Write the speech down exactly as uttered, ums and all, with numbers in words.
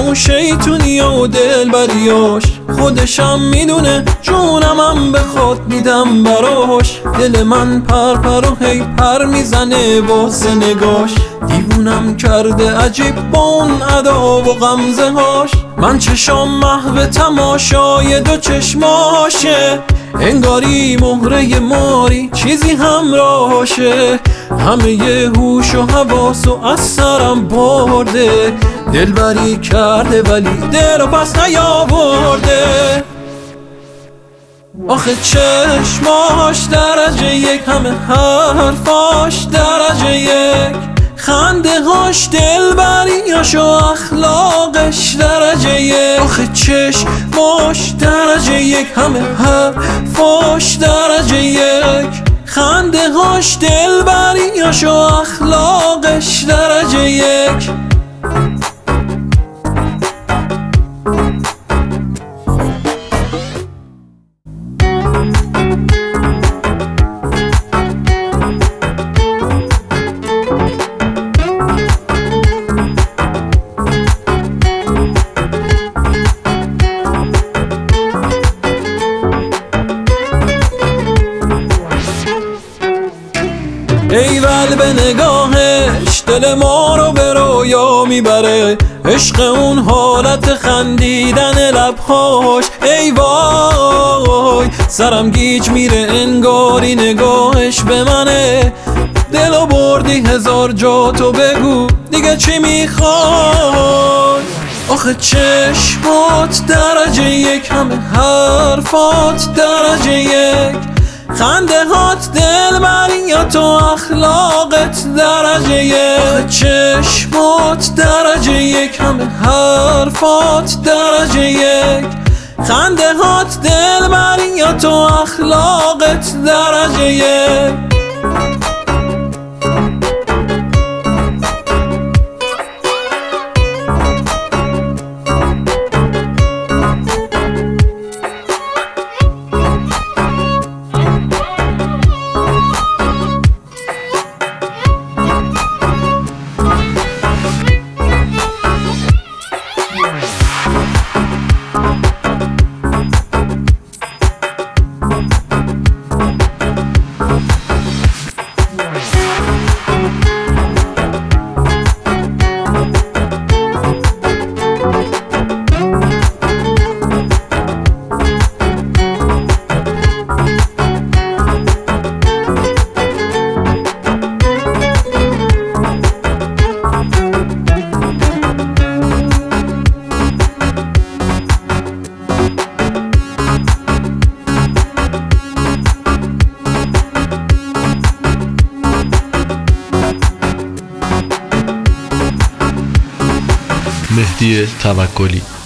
اون شیطونی و دلبریاش، خودشم میدونه جونمم بخواد میدم براش. دل من پر پر و هی پر میزنه واسه نگاش، دیوونم کرده عجیب با اون ادا و غمزه هاش. من چشام محو تماشای دو چشماشه، انگاری مهره ماری چیزی همراهاشه. همه ی هوش و حواس و از سرم برده، دلبری کرده ولی دل و پس نیاورده. آخه چشماش درجه یک، همه حرفاش درجه یک، خنده هاش دلبریاش و اخلاقش درجه یک. آخه چشماش درجه یک، همه حرفاش درجه یک، خنده هاش دلبریاش و اخلاقش درجه یک. ایول به نگاهش دل ما رو به رویا میبره، عشق اون حالت خندیدن لبهاش. ای وای سرم گیج میره انگاری نگاهش به منه. دلو بردی هزار جا، تو بگو دیگه چی میخوای. آخه چشمات درجه یک، همه حرفات درجه یک، خنده هات دلبریات و اخلاقت درجه یک. چشمات درجه یک، همه حرفات درجه یک، خنده هات دلبریات و اخلاقت درجه یک. مهدی توکلی.